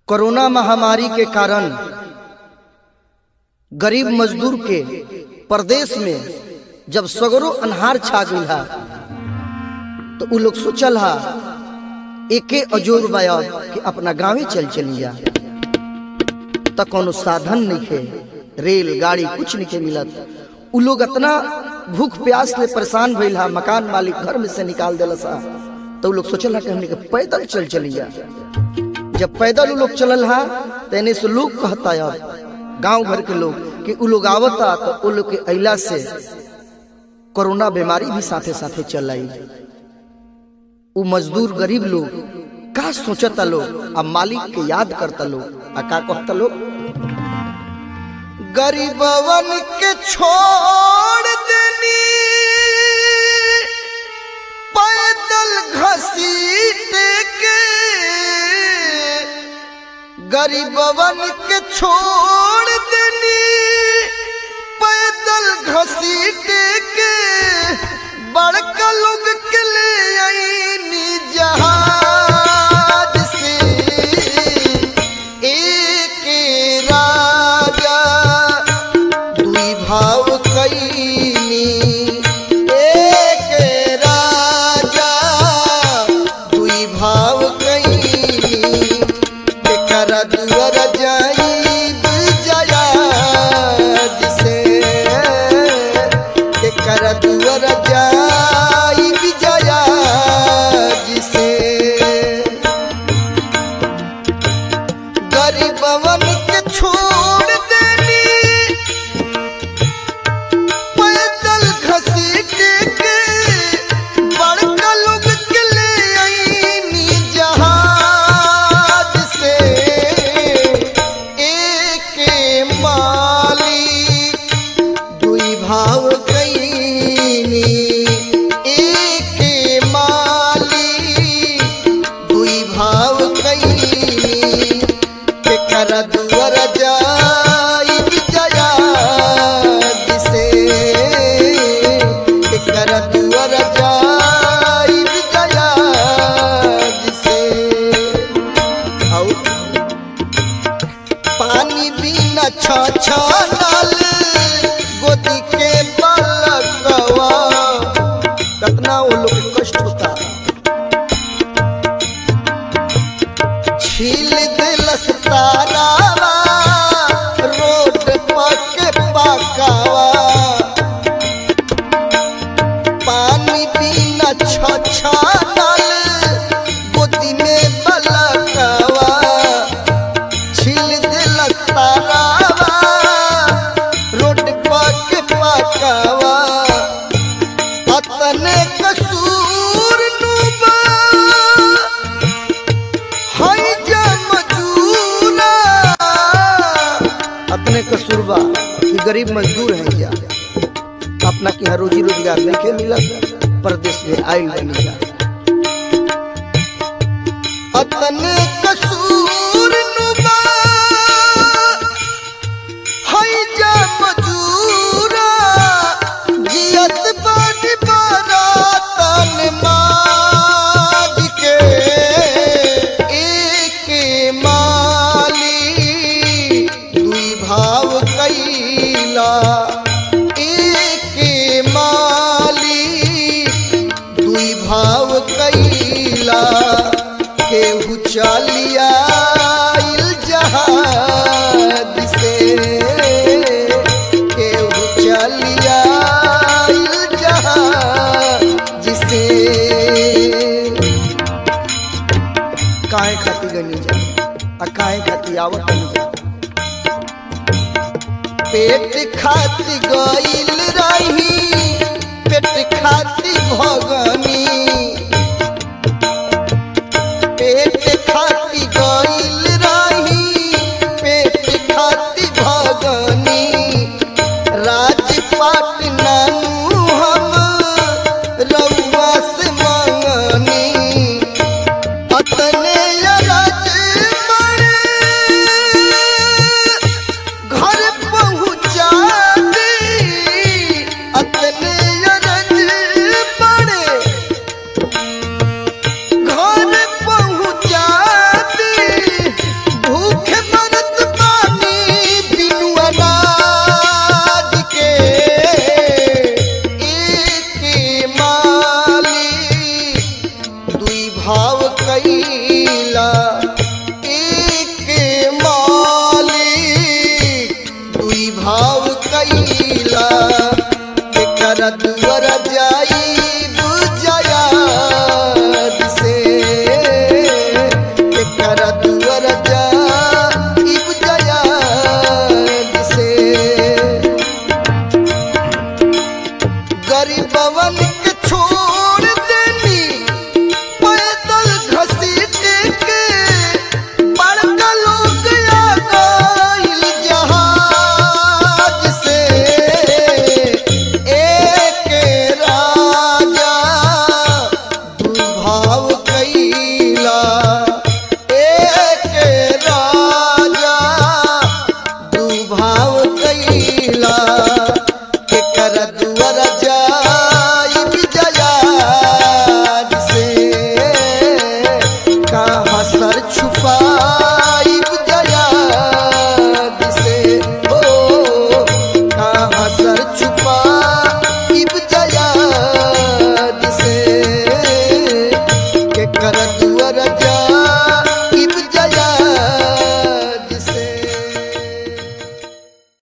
Corona महामारी के कारण गरीब मजदूर के प्रदेश में जब सगरो अन्हार छा गई है तो उ लोग सोचल हा एके अजोर बाया कि अपना गाँव चल चलिया तक कोनो साधन नहीं है, रेल गाड़ी कुछ नहीं मिलत। उ लोग इतना भूख प्यास ले परेशान भइल हा, मकान मालिक घर में से निकाल दिला सा, तो लोग सोचल हा कि हमने के पैदल चल चलिया। जब पैदल उ लोग चलल हा तेने से लोग कहता यार गांव भर के लोग कि उ लोग आवता तो उ लोग के अइला से कोरोना बीमारी भी साथे साथे चल आई। उ मजदूर गरीब लोग का सोचता लोग, अब मालिक के याद करता लोग, आ का कहता लोग, गरीबवन के छोड़ देनी पैदल घसीटे के, गरीबवन के छोड़ देनी पैदल घसीटे के, बड़का लोग के ले आईनी जहाज से, एक राजा दुई भाव कईनी, एक राजा दुई भाव कईनी, तेकर दुअर जाइब जयाज से, तेकर दुअर जाइब जयाज से, गरीबवन के छोड़ देनी पैदल घसीट के, बड़का लोग के ले आईनी जहाज से, एक मालिक दुई भाव कईनी, एक मालिक दुई भाव कईनी, तेकर दुअर जाइब जयाज से, तेकर दुअर जाइब जयाज से। पानी बिना छछनल गोदी के बालकवा, कितना वो लोग के कष्ट होता, छील दिलस तारावा रोड पके पकावा, पानी बिना छछनल गोदी में बलकवा, छील दिलस तारावा रोड पके पकावा, अतने कसूर नुबा हाय जा मजूरा, अपने कसूरबा कि गरीब मजदूर हैं क्या, अपना की हर रोजी रोजगार नहीं मिला, परदेश में आयल बनी जा, अपने कसूर नुबा हाय जा मजूरा, जियत बानी बारातन माज के, एक माली दुई भाव कईला, एक माली दुई भाव कईला, केहू चलिया जहाज से, केहू चलिया जहाज से, काहे खाती गनी जा आ काहे खाती आवत नहीं जा, पेट खाती गइल रही पेट खाती भगनी, पेट खाती गइल रही पेट खाती भगनी, राजपाट नानू हम रउआ से मंगनी, अतने राज बड़े घर पहुँचा दी, अतने राज बड़े दुआर